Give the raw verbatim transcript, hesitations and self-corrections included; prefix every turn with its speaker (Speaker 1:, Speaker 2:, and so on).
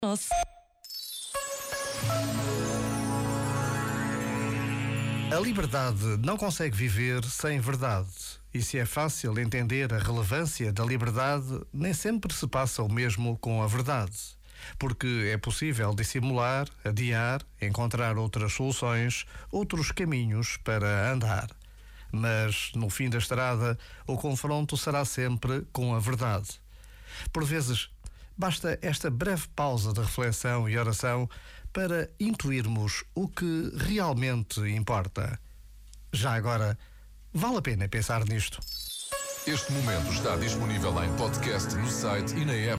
Speaker 1: Nossa.
Speaker 2: A liberdade não consegue viver sem verdade. E se é fácil entender a relevância da liberdade, nem sempre se passa o mesmo com a verdade. Porque é possível dissimular, adiar, encontrar outras soluções, outros caminhos para andar. Mas, no fim da estrada, o confronto será sempre com a verdade. Por vezes, basta esta breve pausa de reflexão e oração para intuirmos o que realmente importa. Já agora, vale a pena pensar nisto.
Speaker 3: Este momento está disponível em podcast no site e na app